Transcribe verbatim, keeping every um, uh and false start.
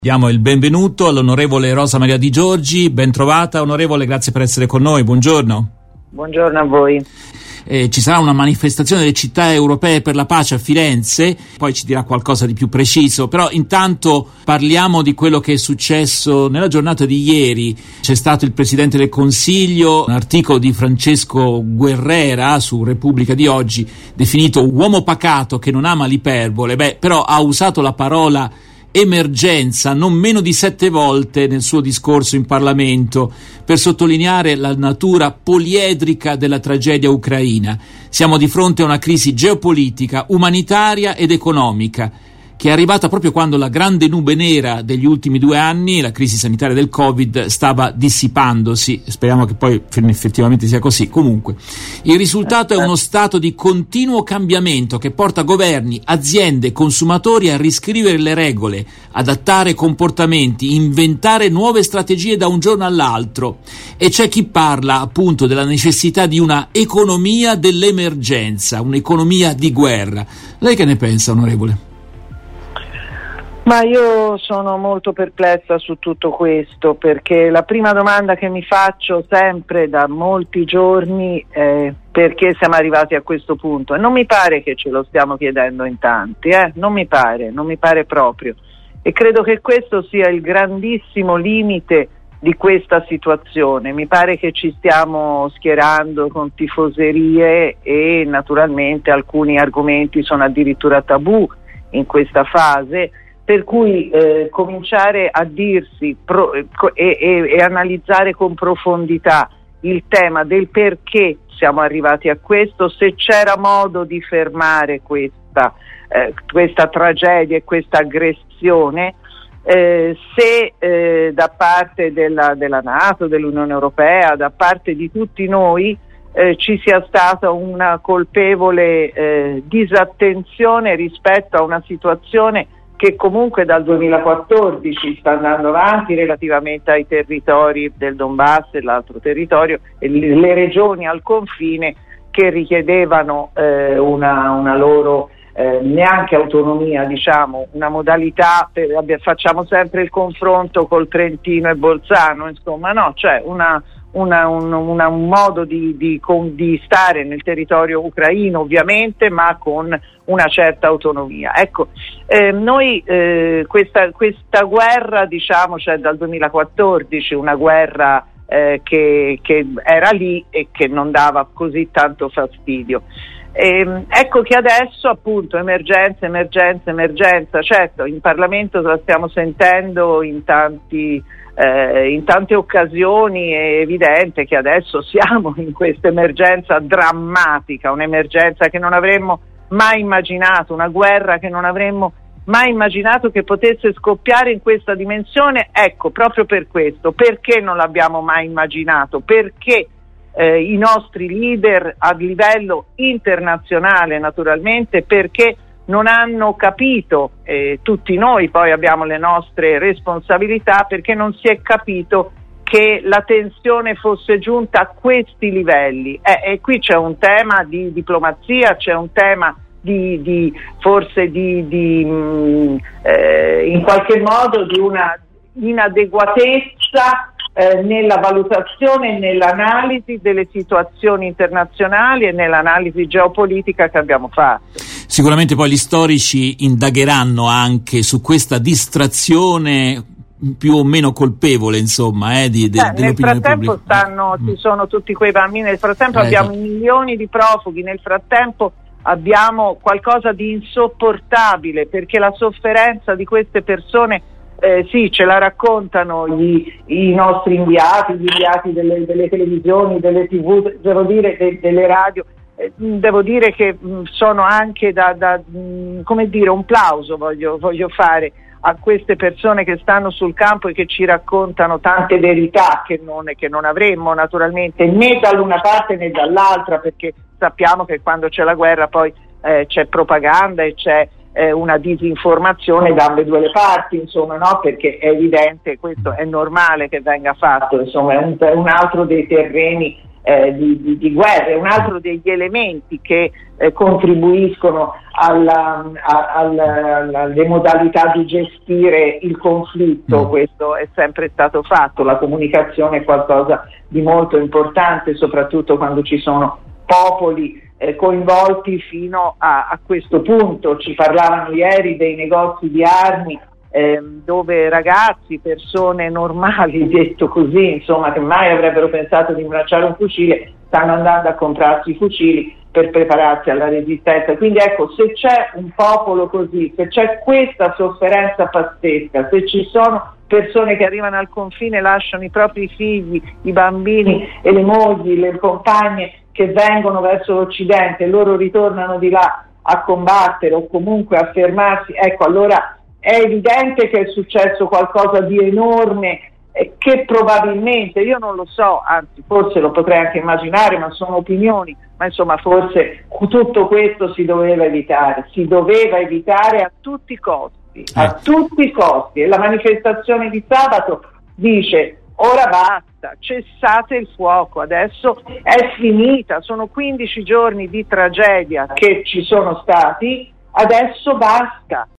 Diamo il benvenuto all'onorevole Rosa Maria Di Giorgi. Ben trovata, onorevole, grazie per essere con noi. Buongiorno. Buongiorno a voi. Eh, ci sarà una manifestazione delle città europee per la pace a Firenze, poi ci dirà qualcosa di più preciso, però intanto parliamo di quello che è successo nella giornata di ieri. C'è stato il Presidente del Consiglio, un articolo di Francesco Guerrera su Repubblica di oggi, definito uomo pacato che non ama l'iperbole. Beh, però ha usato la parola emergenza non meno di sette volte nel suo discorso in Parlamento per sottolineare la natura poliedrica della tragedia ucraina. Siamo di fronte a una crisi geopolitica, umanitaria ed economica che è arrivata proprio quando la grande nube nera degli ultimi due anni, la crisi sanitaria del Covid, stava dissipandosi. Speriamo che poi effettivamente sia così. Comunque, il risultato è uno stato di continuo cambiamento che porta governi, aziende e consumatori a riscrivere le regole, adattare comportamenti, inventare nuove strategie da un giorno all'altro. E c'è chi parla appunto della necessità di una economia dell'emergenza, un'economia di guerra. Lei che ne pensa, onorevole? Ma io sono molto perplessa su tutto questo, perché la prima domanda che mi faccio sempre da molti giorni è perché siamo arrivati a questo punto, e non mi pare che ce lo stiamo chiedendo in tanti, eh? non mi pare, non mi pare proprio, e credo che questo sia il grandissimo limite di questa situazione. Mi pare che ci stiamo schierando con tifoserie e naturalmente alcuni argomenti sono addirittura tabù in questa fase, per cui eh, cominciare a dirsi pro, e, e, e analizzare con profondità il tema del perché siamo arrivati a questo, se c'era modo di fermare questa, eh, questa tragedia e questa aggressione, eh, se eh, da parte della, della NATO, dell'Unione Europea, da parte di tutti noi eh, ci sia stata una colpevole eh, disattenzione rispetto a una situazione che comunque dal duemilaquattordici sta andando avanti relativamente ai territori del Donbass e l'altro territorio e le regioni al confine che richiedevano eh, una, una loro eh, neanche autonomia, diciamo, una modalità, per, facciamo sempre il confronto col Trentino e Bolzano, insomma, no, cioè una Una, un, una, un modo di, di, con, di stare nel territorio ucraino ovviamente, ma con una certa autonomia. Ecco, eh, noi eh, questa, questa guerra, diciamo, cioè dal duemilaquattordici, una guerra eh, che, che era lì e che non dava così tanto fastidio. Eh, ecco che adesso appunto emergenza, emergenza, emergenza, certo in Parlamento la stiamo sentendo in tanti Eh, in tante occasioni. È evidente che adesso siamo in questa emergenza drammatica, un'emergenza che non avremmo mai immaginato, una guerra che non avremmo mai immaginato che potesse scoppiare in questa dimensione. Ecco, proprio per questo, perché non l'abbiamo mai immaginato? Perché eh, i nostri leader a livello internazionale, naturalmente, perché non hanno capito, eh, tutti noi poi abbiamo le nostre responsabilità, perché non si è capito che la tensione fosse giunta a questi livelli. Eh, e qui c'è un tema di diplomazia, c'è un tema di, di forse di, di mh, eh, in qualche modo di una inadeguatezza eh, nella valutazione e nell'analisi delle situazioni internazionali e nell'analisi geopolitica che abbiamo fatto. Sicuramente poi gli storici indagheranno anche su questa distrazione più o meno colpevole, insomma, eh, di, de, eh, dell'opinione nel frattempo pubblica. Stanno, mm. ci sono tutti quei bambini, nel frattempo eh, abbiamo esatto. milioni di profughi, nel frattempo abbiamo qualcosa di insopportabile, perché la sofferenza di queste persone eh, sì, ce la raccontano gli, i nostri inviati, gli inviati delle, delle televisioni, delle tivù, devo dire de, delle radio. Devo dire che mh, sono anche da, da mh, come dire, un plauso voglio, voglio fare a queste persone che stanno sul campo e che ci raccontano tante verità che non, che non avremmo naturalmente né dall'una parte né dall'altra, perché sappiamo che quando c'è la guerra poi eh, c'è propaganda e c'è eh, una disinformazione da ambedue le parti, insomma, no? Perché è evidente, questo è normale che venga fatto, insomma, è un, un altro dei terreni eh, di, di, di guerra. È un altro degli elementi che eh, contribuiscono alla, a, alla, alle modalità di gestire il conflitto. Mm. Questo è sempre stato fatto, la comunicazione è qualcosa di molto importante, soprattutto quando ci sono popoli eh, coinvolti fino a, a questo punto. Ci parlavano ieri dei negozi di armi eh, dove ragazzi, persone normali, detto così, insomma, che mai avrebbero pensato di imbracciare un fucile, stanno andando a comprarsi i fucili per prepararsi alla resistenza. Quindi ecco, se c'è un popolo così, se c'è questa sofferenza pazzesca, se ci sono persone che arrivano al confine e lasciano i propri figli, i bambini e le mogli, le compagne che vengono verso l'Occidente e loro ritornano di là a combattere o comunque a fermarsi, ecco, allora è evidente che è successo qualcosa di enorme eh, che probabilmente, io non lo so, anzi forse lo potrei anche immaginare, ma sono opinioni, ma insomma forse tutto questo si doveva evitare, si doveva evitare a tutti i costi, a tutti i costi, e la manifestazione di sabato dice: ora basta, cessate il fuoco, adesso è finita, sono quindici giorni di tragedia che ci sono stati, adesso basta.